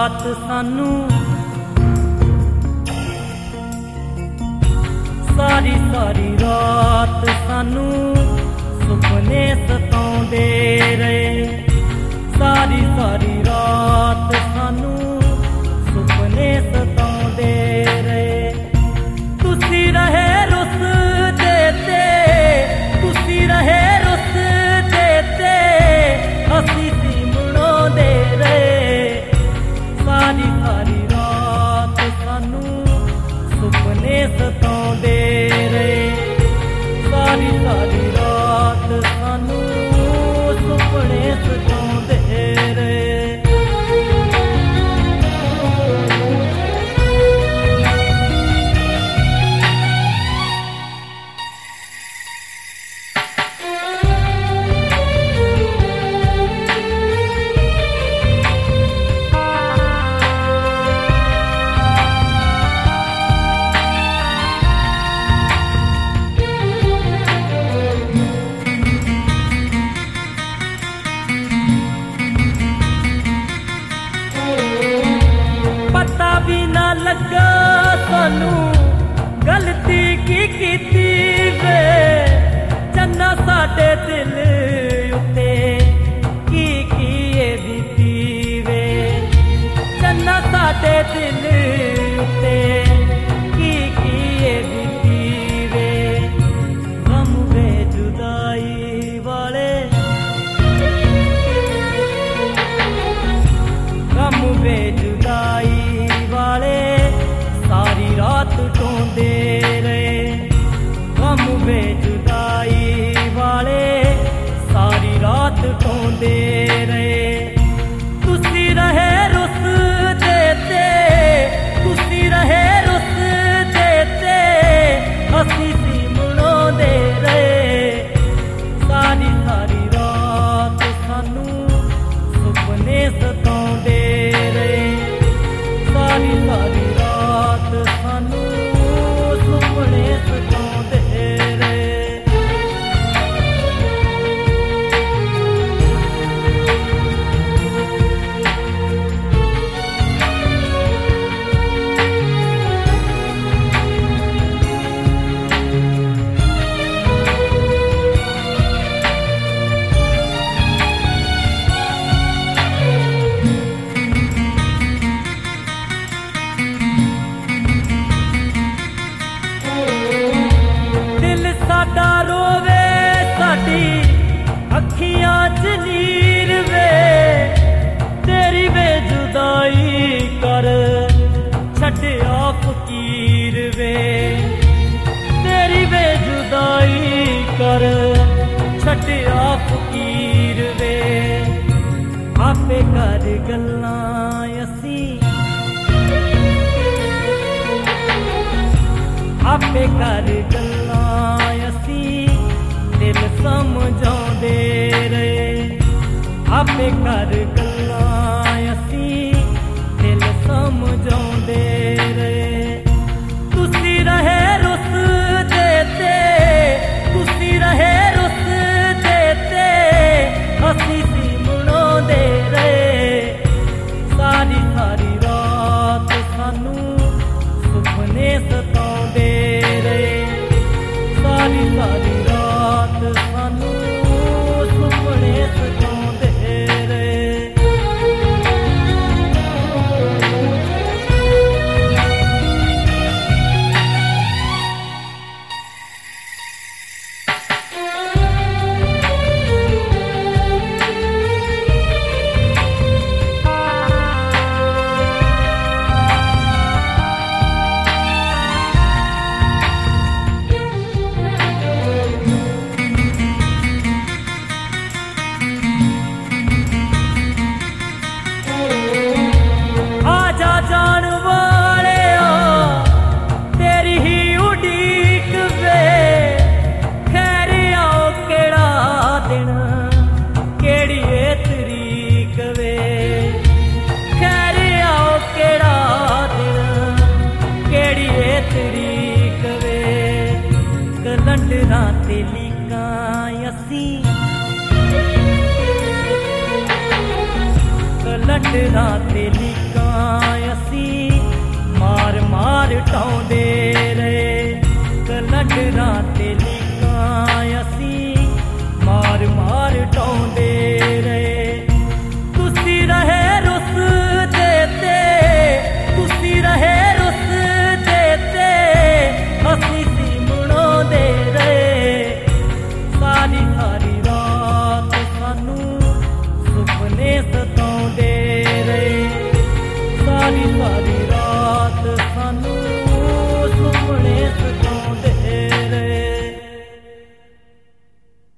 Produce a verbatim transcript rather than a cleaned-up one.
रात सानू सारी सारी रात सानू सुपने सताउंदे रहे। सारी सारी रात सानू सुपने सताउंदे रहे। तुसी रहे रुस देते, तुसी रहे रुस देते, असी सी मुड़ाउंदे रहे। सारी सारी रात सानू सुपने सताउंदे रहे। सारी सारी रात सानू सुपने सताउंदे रहे। पता भी ना लगा सानू गलती की कीती वे। चन्ना साडे दिल उत्ते की की बीती वे। चन्ना साडे दिल उत्ते की की बीती वे। गम वे जुदाई वाले, गम वे जुदाई वाले सारी रात टोंदे रहे। गम वे जुदाई वाले सारी रात टोंदे रहे। तुसी रहे रुस देते, तुसी रहे रुस देते, असी सी मुड़ाउंदे रहे। सारी सारी रात सानू सुपने सताउंदे रहे। सारी सारी रात सानू सुपने सताउंदे रहे। साडा रोवे साडी अखियां च नीर वे। तेरी बेजुदाई कर छड्डिया फकीर वे। तेरी बेजुदाई कर छड्डिया फकीर वे। आपे कर गल्लां असी, आपे कर गल्लां असी दिल समझाउंदे रहे। आपे कर गल्लां असी दिल समझाउंदे रहे। तुसी रहे रुस देते, तुसी रहे रुस देते, असी सी मुड़ाउंदे रहे। सारी सारी रात सानू सुपने सताउंदे रहे। सारी सारी रात सानू सुपने सताउंदे रहे। सारी सारी